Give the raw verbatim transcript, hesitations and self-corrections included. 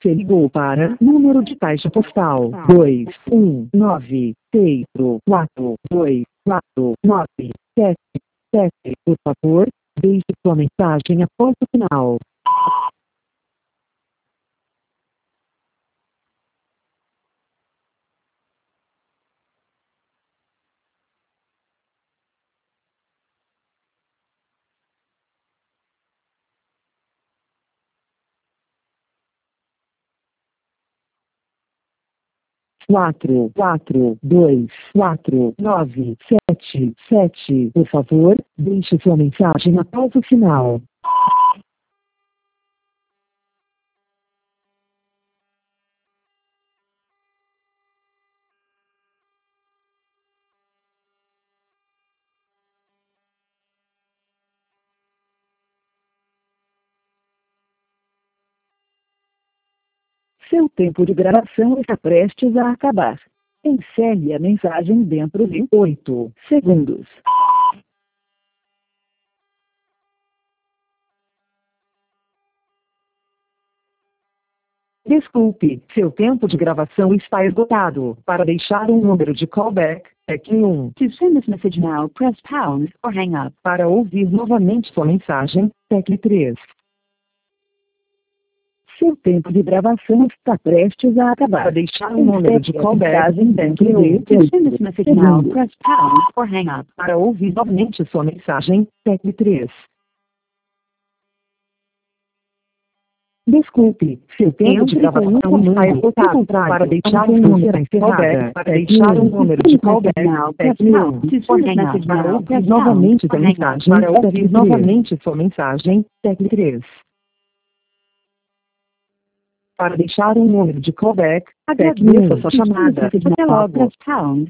Você ligou para número de caixa postal dois um nove seis quatro dois quatro nove sete sete. Por favor, deixe sua mensagem após o sinal. Quatro, quatro, dois, quatro, nove, sete, sete. Por favor, deixe sua mensagem após o sinal. Seu tempo de gravação está prestes a acabar. Encerre a mensagem dentro de oito segundos. Desculpe, seu tempo de gravação está esgotado. Para deixar um número de callback, tecle um. To send this message now, press pound or hang up. Para ouvir novamente sua mensagem, tecle três. Seu tempo de gravação está prestes a acabar. Para deixar um número de callback, tecle um. To send this message now, press pound or hang up. Para ouvir novamente sua mensagem, tecle três. Desculpe, seu tempo de gravação está esgotado. Para deixar um número de callback, para deixar um número de callback, tecle um. Para ouvir novamente sua mensagem, para ouvir novamente sua mensagem, tecle três. Para deixar um número de callback, agradeça sua chamada. Até logo.